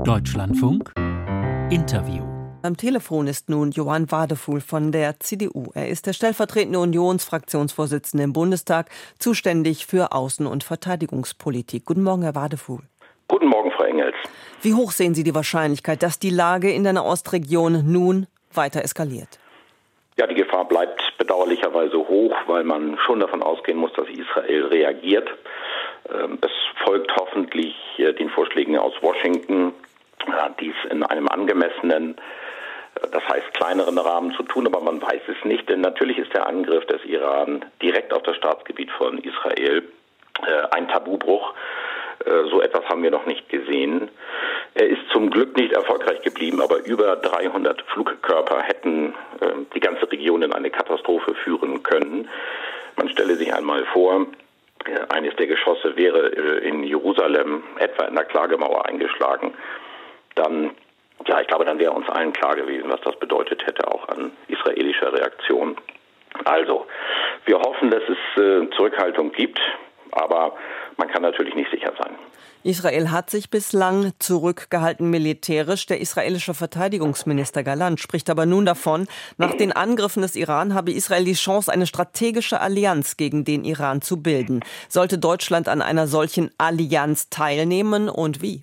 Deutschlandfunk Interview. Am Telefon ist nun Johann Wadefuhl von der CDU. Er ist der stellvertretende Unionsfraktionsvorsitzende im Bundestag, zuständig für Außen- und Verteidigungspolitik. Guten Morgen, Herr Wadefuhl. Guten Morgen, Frau Engels. Wie hoch sehen Sie die Wahrscheinlichkeit, dass die Lage in der Nahostregion nun weiter eskaliert? Ja, die Gefahr bleibt bedauerlicherweise hoch, weil man schon davon ausgehen muss, dass Israel reagiert. Es folgt hoffentlich den Vorschlägen aus Washington, dies in einem angemessenen, das heißt kleineren Rahmen zu tun, aber man weiß es nicht, denn natürlich ist der Angriff des Iran direkt auf das Staatsgebiet von Israel ein Tabubruch. So etwas haben wir noch nicht gesehen. Er ist zum Glück nicht erfolgreich geblieben, aber über 300 Flugkörper hätten die ganze Region in eine Katastrophe führen können. Man stelle sich einmal vor, eines der Geschosse wäre in Jerusalem etwa in der Klagemauer eingeschlagen. Dann wäre uns allen klar gewesen, was das bedeutet hätte, auch an israelischer Reaktion. Also, wir hoffen, dass es Zurückhaltung gibt, aber man kann natürlich nicht sicher sein. Israel hat sich bislang zurückgehalten militärisch. Der israelische Verteidigungsminister Gallant spricht aber nun davon, nach den Angriffen des Iran habe Israel die Chance, eine strategische Allianz gegen den Iran zu bilden. Sollte Deutschland an einer solchen Allianz teilnehmen und wie?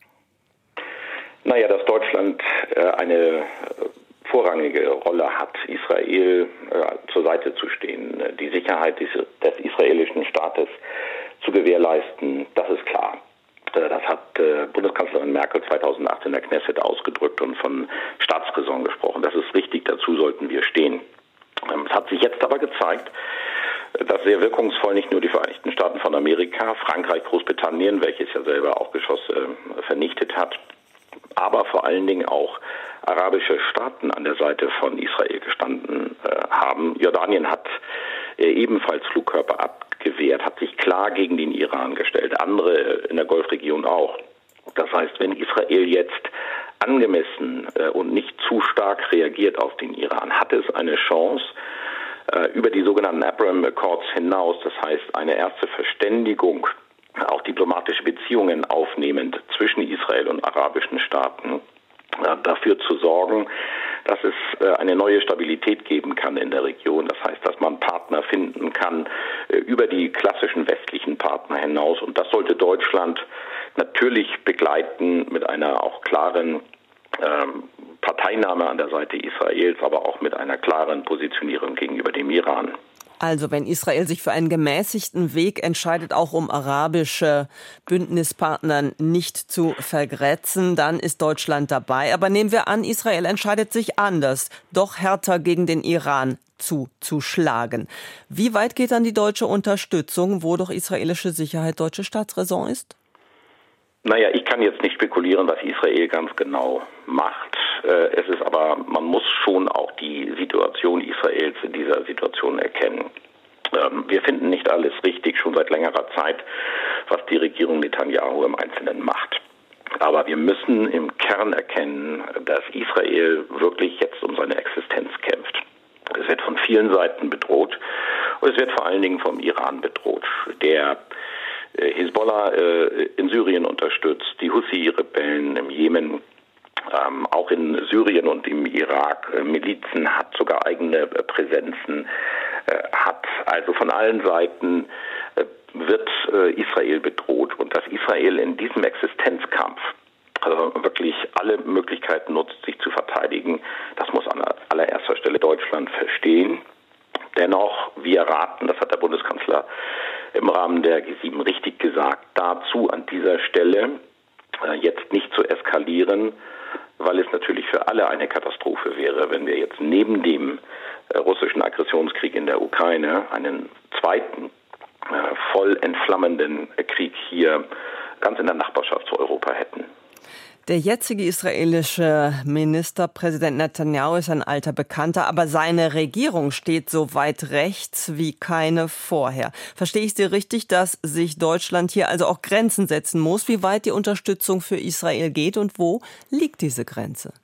Dass Deutschland eine vorrangige Rolle hat, Israel zur Seite zu stehen, die Sicherheit des israelischen Staates zu gewährleisten, das ist klar. Das hat Bundeskanzlerin Merkel 2008 in der Knesset ausgedrückt und von Staatsräson gesprochen. Das ist richtig, dazu sollten wir stehen. Es hat sich jetzt aber gezeigt, dass sehr wirkungsvoll nicht nur die Vereinigten Staaten von Amerika, Frankreich, Großbritannien, welches ja selber auch Geschosse vernichtet hat, aber vor allen Dingen auch arabische Staaten an der Seite von Israel gestanden haben. Jordanien hat ebenfalls Flugkörper abgewehrt, hat sich klar gegen den Iran gestellt, andere in der Golfregion auch. Das heißt, wenn Israel jetzt angemessen und nicht zu stark reagiert auf den Iran, hat es eine Chance, über die sogenannten Abraham Accords hinaus, das heißt eine erste Verständigung, auch diplomatische Beziehungen aufnehmend zwischen Israel und arabischen Staaten, dafür zu sorgen, dass es eine neue Stabilität geben kann in der Region. Das heißt, dass man Partner finden kann über die klassischen westlichen Partner hinaus. Und das sollte Deutschland natürlich begleiten mit einer auch klaren Parteinahme an der Seite Israels, aber auch mit einer klaren Positionierung gegenüber dem Iran. Also wenn Israel sich für einen gemäßigten Weg entscheidet, auch um arabische Bündnispartner nicht zu vergrätzen, dann ist Deutschland dabei. Aber nehmen wir an, Israel entscheidet sich anders, doch härter gegen den Iran zuzuschlagen. Wie weit geht dann die deutsche Unterstützung, wo doch israelische Sicherheit deutsche Staatsräson ist? Ich kann jetzt nicht spekulieren, was Israel ganz genau macht. Es ist aber, man muss schon auch die Situation Israels in dieser Situation erkennen. Wir finden nicht alles richtig, schon seit längerer Zeit, was die Regierung Netanyahu im Einzelnen macht. Aber wir müssen im Kern erkennen, dass Israel wirklich jetzt um seine Existenz kämpft. Es wird von vielen Seiten bedroht und es wird vor allen Dingen vom Iran bedroht, der Hisbollah in Syrien unterstützt, die Houthi-Rebellen im Jemen, auch in Syrien und im Irak Milizen hat, sogar eigene Präsenzen hat. Also von allen Seiten wird Israel bedroht und dass Israel in diesem Existenzkampf wirklich alle Möglichkeiten nutzt, sich zu verteidigen, das muss an allererster Stelle Deutschland verstehen. Dennoch, wir raten, das hat der Bundeskanzler im Rahmen der G7 richtig gesagt, dazu an dieser Stelle jetzt nicht zu eskalieren, weil es natürlich für alle eine Katastrophe wäre, wenn wir jetzt neben dem russischen Aggressionskrieg in der Ukraine einen zweiten, voll entflammenden Krieg hier ganz in der Nachbarschaft zu Europa hätten. Der jetzige israelische Ministerpräsident Netanyahu ist ein alter Bekannter, aber seine Regierung steht so weit rechts wie keine vorher. Verstehe ich Sie richtig, dass sich Deutschland hier also auch Grenzen setzen muss, wie weit die Unterstützung für Israel geht und wo liegt diese Grenze?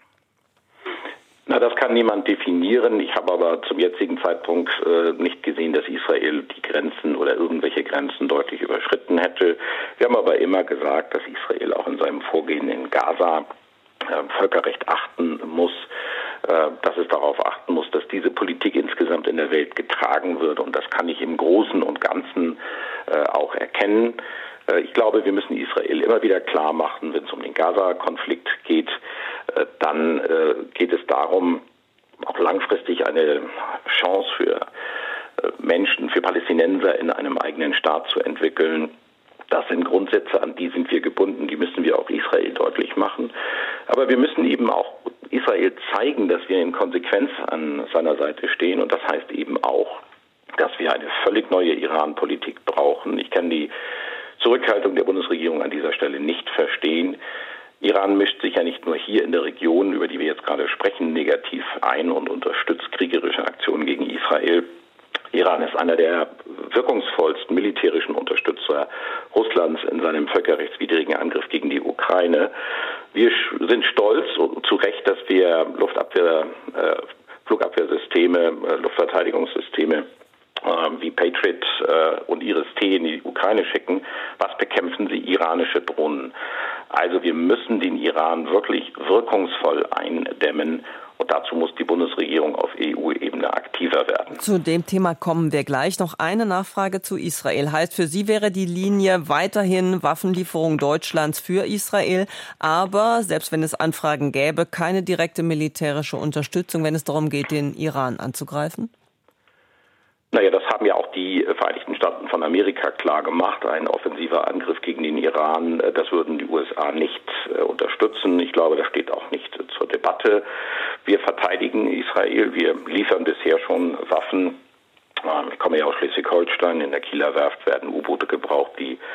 Das kann niemand definieren. Ich habe aber zum jetzigen Zeitpunkt nicht gesehen, dass Israel die Grenzen oder irgendwelche Grenzen deutlich überschritten hätte. Wir haben aber immer gesagt, dass Israel auch in seinem Vorgehen in Gaza Völkerrecht achten muss, dass es darauf achten muss, dass diese Politik insgesamt in der Welt getragen wird. Und das kann ich im Großen und Ganzen auch erkennen. Ich glaube, wir müssen Israel immer wieder klar machen, wenn es um den Gaza-Konflikt geht, dann geht es darum, auch langfristig eine Chance für Menschen, für Palästinenser in einem eigenen Staat zu entwickeln. Das sind Grundsätze, an die sind wir gebunden, die müssen wir auch Israel deutlich machen. Aber wir müssen eben auch Israel zeigen, dass wir in Konsequenz an seiner Seite stehen. Und das heißt eben auch, dass wir eine völlig neue Iran-Politik brauchen. Ich kann die Zurückhaltung der Bundesregierung an dieser Stelle nicht verstehen. Iran mischt sich ja nicht nur hier in der Region, über die wir jetzt gerade sprechen, negativ ein und unterstützt kriegerische Aktionen gegen Israel. Iran ist einer der wirkungsvollsten militärischen Unterstützer Russlands in seinem völkerrechtswidrigen Angriff gegen die Ukraine. Wir sind stolz, zu Recht, dass wir Flugabwehrsysteme, Luftverteidigungssysteme wie Patriot und Iris-T in die Ukraine schicken. Was bekämpfen sie? Iranische Drohnen. Also wir müssen den Iran wirklich wirkungsvoll eindämmen. Und dazu muss die Bundesregierung auf EU-Ebene aktiver werden. Zu dem Thema kommen wir gleich. Noch eine Nachfrage zu Israel. Heißt, für Sie wäre die Linie weiterhin Waffenlieferung Deutschlands für Israel, aber selbst wenn es Anfragen gäbe, keine direkte militärische Unterstützung, wenn es darum geht, den Iran anzugreifen? Naja, das haben ja auch die Vereinigten Staaten von Amerika klar gemacht. Ein offensiver Angriff gegen den Iran, das würden die USA nicht unterstützen. Ich glaube, das steht auch nicht zur Debatte. Wir verteidigen Israel. Wir liefern bisher schon Waffen. Ich komme ja aus Schleswig-Holstein. In der Kieler Werft werden U-Boote gebaut,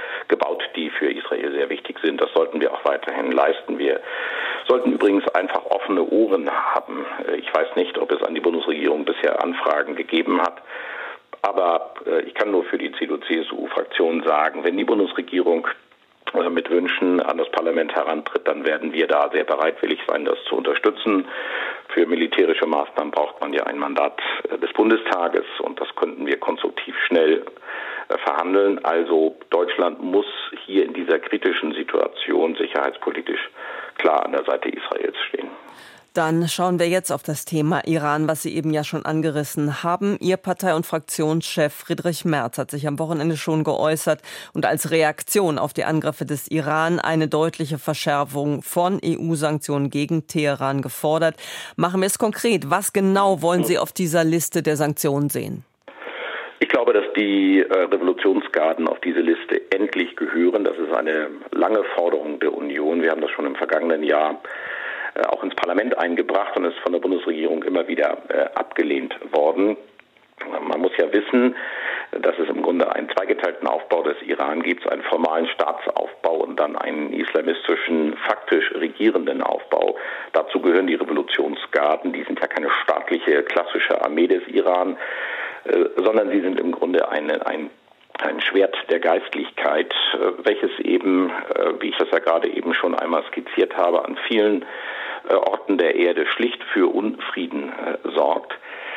die für Israel sehr wichtig sind. Das sollten wir auch weiterhin leisten. Wir sollten übrigens einfach offene Ohren haben. Ich weiß nicht, ob es an die Bundesregierung bisher Anfragen gegeben hat. Aber ich kann nur für die CDU-CSU-Fraktion sagen, wenn die Bundesregierung mit Wünschen an das Parlament herantritt, dann werden wir da sehr bereitwillig sein, das zu unterstützen. Für militärische Maßnahmen braucht man ja ein Mandat des Bundestages und das könnten wir konstruktiv schnell verhandeln. Also Deutschland muss hier in dieser kritischen Situation sicherheitspolitisch klar an der Seite Israels stehen. Dann schauen wir jetzt auf das Thema Iran, was Sie eben ja schon angerissen haben. Ihr Partei- und Fraktionschef Friedrich Merz hat sich am Wochenende schon geäußert und als Reaktion auf die Angriffe des Iran eine deutliche Verschärfung von EU-Sanktionen gegen Teheran gefordert. Machen wir es konkret. Was genau wollen Sie auf dieser Liste der Sanktionen sehen? Ich glaube, dass die Revolutionsgarden auf diese Liste endlich gehören. Das ist eine lange Forderung der Union. Wir haben das schon im vergangenen Jahr auch ins Parlament eingebracht und ist von der Bundesregierung immer wieder abgelehnt worden. Man muss ja wissen, dass es im Grunde einen zweigeteilten Aufbau des Iran gibt, einen formalen Staatsaufbau und dann einen islamistischen, faktisch regierenden Aufbau. Dazu gehören die Revolutionsgarden, die sind ja keine staatliche, klassische Armee des Iran, sondern sie sind im Grunde ein Schwert der Geistlichkeit, welches eben, wie ich das ja gerade eben schon einmal skizziert habe, an vielen Orten der Erde schlicht für Unfrieden sorgt.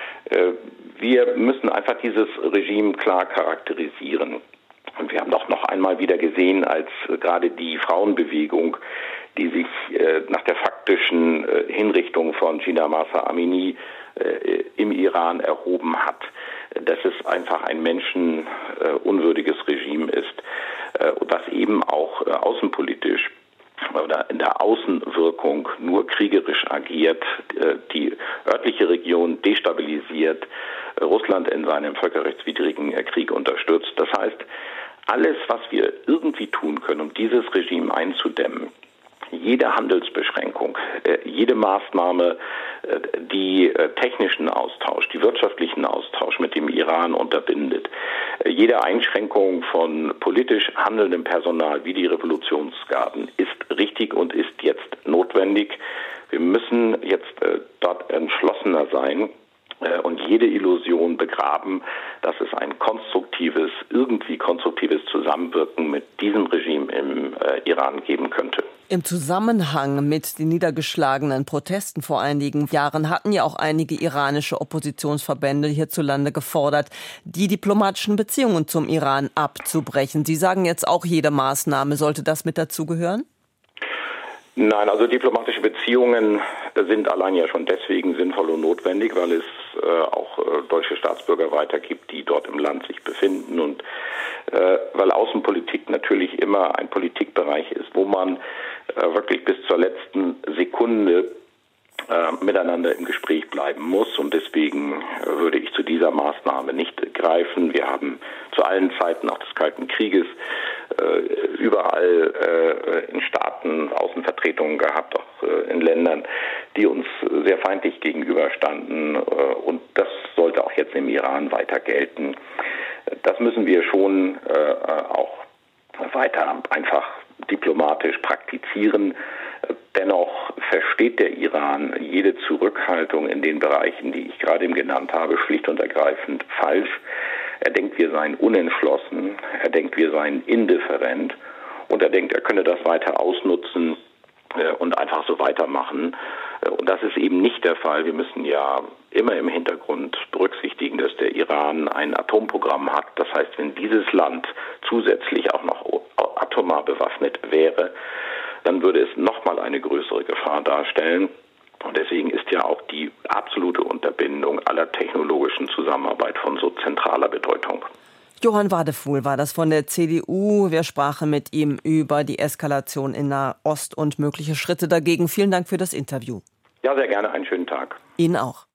Wir müssen einfach dieses Regime klar charakterisieren. Und wir haben doch noch einmal wieder gesehen, als gerade die Frauenbewegung, die sich nach der faktischen Hinrichtung von Jina Mahsa Amini im Iran erhoben hat, dass es einfach ein menschenunwürdiges Regime ist, das eben auch außenpolitisch oder in der Außenwirkung nur kriegerisch agiert, die örtliche Region destabilisiert, Russland in seinem völkerrechtswidrigen Krieg unterstützt. Das heißt, alles, was wir irgendwie tun können, um dieses Regime einzudämmen, jede Handelsbeschränkung, jede Maßnahme, die technischen Austausch, die wirtschaftlichen Austausch mit dem Iran unterbindet, jede Einschränkung von politisch handelndem Personal wie die Revolutionsgarden ist richtig und ist jetzt notwendig. Wir müssen jetzt dort entschlossener sein und jede Illusion begraben, dass es ein irgendwie konstruktives Zusammenwirken mit diesem Regime im Iran geben könnte. Im Zusammenhang mit den niedergeschlagenen Protesten vor einigen Jahren hatten ja auch einige iranische Oppositionsverbände hierzulande gefordert, die diplomatischen Beziehungen zum Iran abzubrechen. Sie sagen jetzt auch, jede Maßnahme sollte das mit dazugehören? Nein, also diplomatische Beziehungen sind allein ja schon deswegen sinnvoll und notwendig, weil es auch deutsche Staatsbürger weiter gibt, die dort im Land sich befinden und weil Außenpolitik natürlich immer ein Politikbereich ist, wo man wirklich bis zur letzten Sekunde miteinander im Gespräch bleiben muss und deswegen würde ich zu dieser Maßnahme nicht greifen. Wir haben zu allen Zeiten auch des Kalten Krieges überall in Staaten Außenvertretungen gehabt, auch in Ländern, die uns sehr feindlich gegenüberstanden und das sollte auch jetzt im Iran weiter gelten. Das müssen wir schon auch weiter einfach diplomatisch praktizieren. Dennoch versteht der Iran jede Zurückhaltung in den Bereichen, die ich gerade eben genannt habe, schlicht und ergreifend falsch. Er denkt, wir seien unentschlossen, er denkt, wir seien indifferent und er denkt, er könne das weiter ausnutzen und einfach so weitermachen. Und das ist eben nicht der Fall. Wir müssen ja immer im Hintergrund berücksichtigen, dass der Iran ein Atomprogramm hat. Das heißt, wenn dieses Land zusätzlich auch noch atomar bewaffnet wäre, dann würde es nochmal eine größere Gefahr darstellen. Und deswegen ist ja auch die absolute Unterbindung aller technologischen Zusammenarbeit von so zentraler Bedeutung. Johann Wadefuhl war das von der CDU. Wir sprachen mit ihm über die Eskalation in Nahost und mögliche Schritte dagegen. Vielen Dank für das Interview. Ja, sehr gerne. Einen schönen Tag. Ihnen auch.